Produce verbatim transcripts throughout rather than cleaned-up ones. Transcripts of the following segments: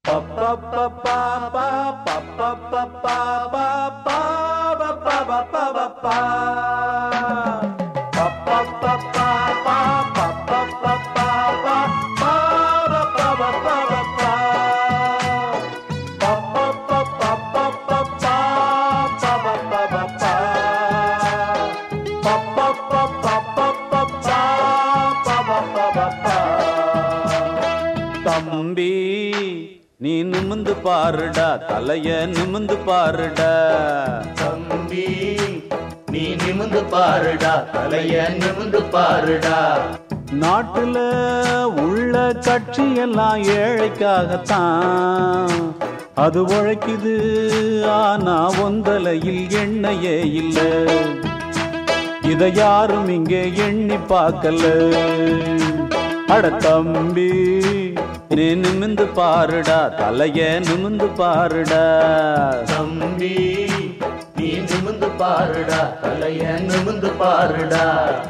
தம்பி நீ நிமிந்து பாருடா, தலைய நிமிந்து பாருடா. தம்பி நீ நிமிந்து பாருடா, தலைய நிமிந்து பாருடா. நாட்டுல உள்ள கட்சி எல்லாம் ஏழைக்காகத்தான் அது உழைக்குது. ஆனா ஒந்தலையில் எண்ணெயே இல்ல, இத யாரும் இங்கே எண்ணி பார்க்கல. அட தம்பி நீ நிமிந்து பாருடா, தலைய நிமிந்து பாருடா. தம்பி நீ நிமிந்து பாருடா, தலைய நிமிந்து பாருடா.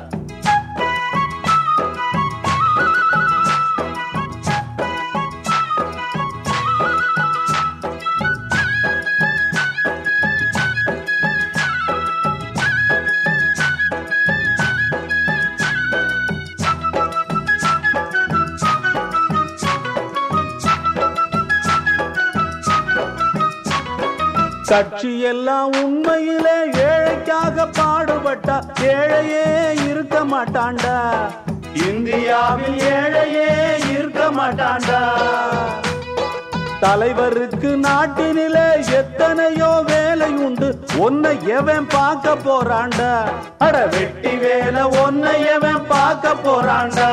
கட்சி எல்லாம் உண்மையிலே ஏழைக்காக பாடுபட்டா ஏழையே இருக்க மாட்டான்டா. இந்தியாவில் ஏழையே இருக்க மாட்டான்டா. தலைவருக்கு நாட்டினிலே எத்தனையோ வேலை உண்டு, ஒன்னை எவன் பார்க்க போறான்டா. அட வெட்டி வேலை ஒன்னை எவன் பார்க்க போறான்டா.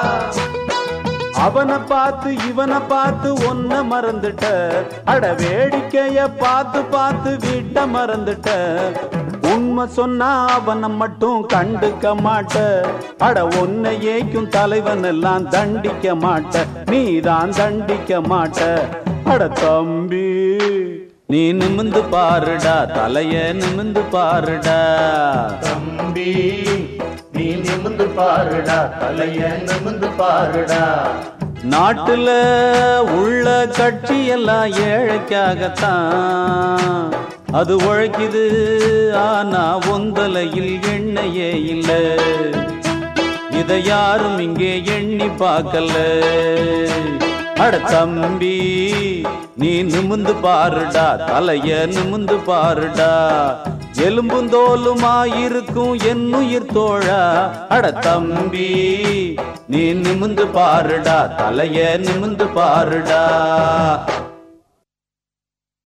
அவனை பார்த்து இவனை பார்த்து ஒன்ன மறந்துட்ட. அட வேடிக்கைய பார்த்து பார்த்து வீட்ட மறந்துட்ட. உண்மை சொன்னா அவனை மட்டும் கண்டுக்க மாட்ட. அட ஒன்னை ஏக்கும் தலைவன் எல்லாம் தண்டிக்க மாட்ட, நீதான் தண்டிக்க மாட்ட. அட தம்பி நீ நிமிந்து பாருடா, தலைய நிமிந்து பாருடா. தம்பி நீ நிமிந்து பாருடா, தலைய நிமிந்து பாருடா. நாட்டுல உள்ள கட்சி எல்லாம் ஏழைக்காகத்தான் அது உழைக்குது. ஆனா ஒந்தலையில் எண்ணெயே இல்ல, இத யாரும் இங்கே எண்ணி பார்க்கல. அட தம்பி நீ நிமிந்து பாருடா, தலைய நிமிந்து பாருடா. எலும்புந்தோலுமாயிருக்கும் என்னுயிர் தோழா. அட தம்பி நீ நிமிந்து பாருடா, தலைய நிமிந்து பாருடா.